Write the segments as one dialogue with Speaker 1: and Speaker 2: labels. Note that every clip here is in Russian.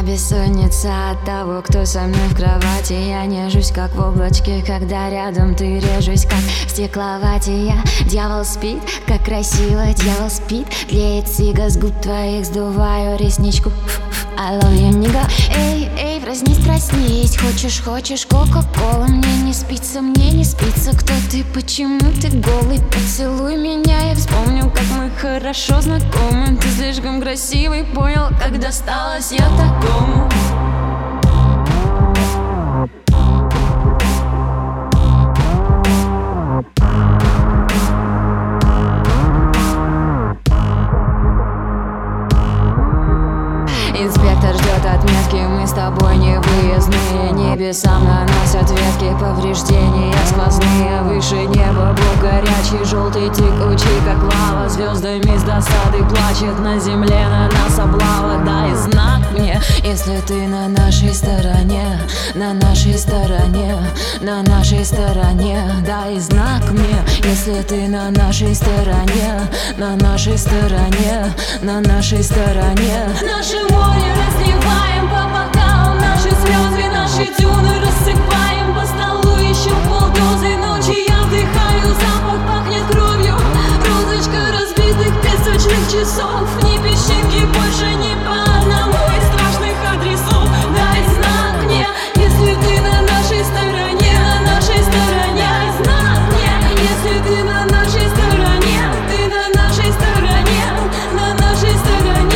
Speaker 1: Бессонница от того, кто со мной в кровати. Я нежусь, как в облачке, когда рядом ты. Режусь, как в стекловате я. Дьявол спит, как красиво, дьявол спит. Тлеет сига с губ твоих, сдуваю ресничку. I love you, nigga. Эй, эй, проснись. Хочешь кока-колу? Мне не спится. Кто ты, почему ты голый? Поцелуй меня, я вспомню, как мы хорошо знакомы. Ты слишком красивый, понял, как досталась я такому. Инспектор ждет отметки, мы с тобой не выездные. Небесам наносят ветки, повреждения сквозные. Выше неба был горячий, желтый, текучий, как лава. Звездами с досады плачет, на земле на нас облава. Дай знак мне, если ты на нашей стороне. На нашей стороне, на нашей стороне. Дай знак мне, если ты на нашей стороне. На нашей стороне, на нашей стороне.
Speaker 2: Наше море разливаем по бокалам, наши слезы, наши дюны рассыпаем по столу. Еще полдозы ночи я вдыхаю запах, пахнет кровью. Розочка разбитых песочных часов. Ни песчинки больше не по одному из страшных адресов. Дай знак мне, если ты на нашей стороне. На нашей стороне. Дай знак мне, если ты на нашей стороне. Ты на нашей стороне. На нашей стороне.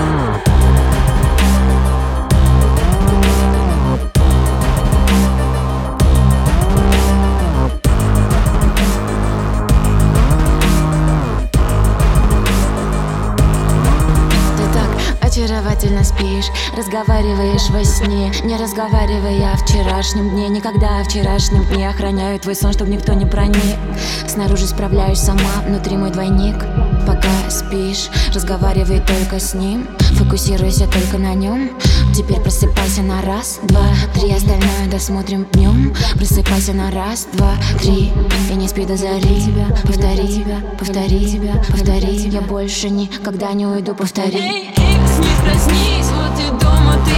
Speaker 1: Очаровательно спишь, разговариваешь во сне. Не разговаривая о вчерашнем дне. Никогда о вчерашнем дне. Охраняю твой сон, чтобы никто не проник. Снаружи справляюсь сама, внутри мой двойник. Пока спишь, разговаривай только с ним. Фокусируйся только на нем. Теперь просыпайся на раз, два, три. Остальное досмотрим днем. Просыпайся на раз, два, три. И не спи до зари. Повтори, повтори. Я больше никогда не уйду, повтори.
Speaker 2: Эй, эй, проснись, вот и дома.